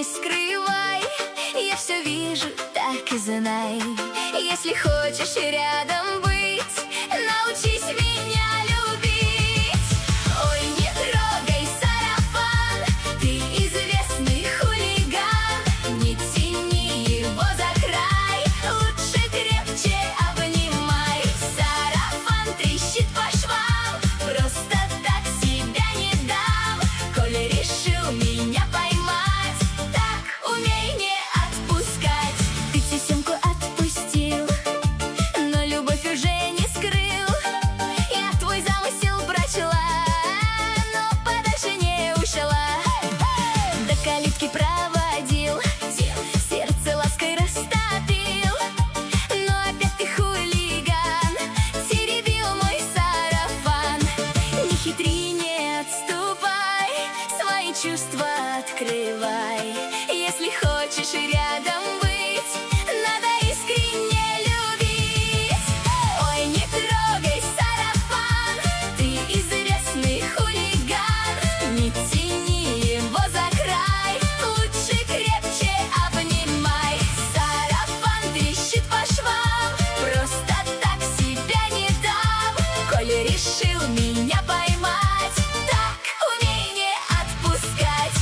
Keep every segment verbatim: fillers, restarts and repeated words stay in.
не скрывай, я все вижу, так и знай. Если хочешь рядом быть, научись меня любить. Ой, не трогай сарафан, ты известный хулиган. Не тяни его за край, лучше крепче обнимай. Сарафан трещит по швам, просто так себя не дам. Коль решил меня поймать, так умей не отпускать. Ты тесемку отпустил, но любовь уже не скрыл. Я твой замысел прочла, но подальше не ушла. До калитки проводил, сердце лаской растопил. Но опять ты хулиган, теребил мой сарафан. Не хитри, не отступай, свои чувства открывай. Если хочешь рядом быть, надо искренне любить. Ой, не трогай сарафан, ты известный хулиган. Не тяни его за край, лучше крепче обнимай. Сарафан трещит по швам, просто так себя не дам. Коль решил меня поймать, так умей не отпускать.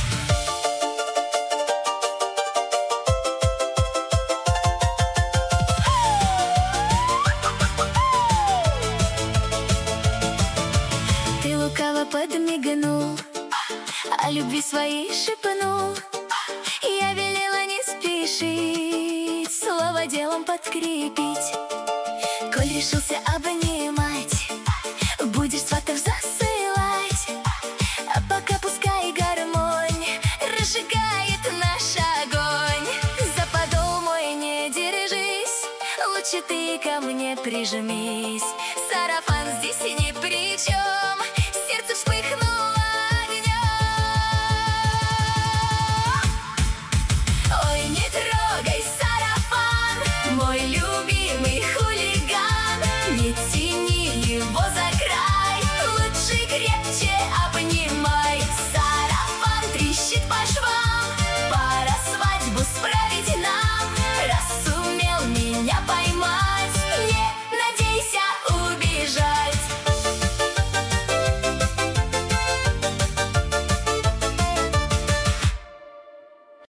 Ты лукаво подмигнул, о любви своей шепнул. Я велела не спешить, слово делом подкрепить. Коль решился обнимать, будешь сватов засылать. А пока пускай гармонь разжигает наш огонь. За подол мой не держись, лучше ты ко мне прижмись. Сарафан здесь и не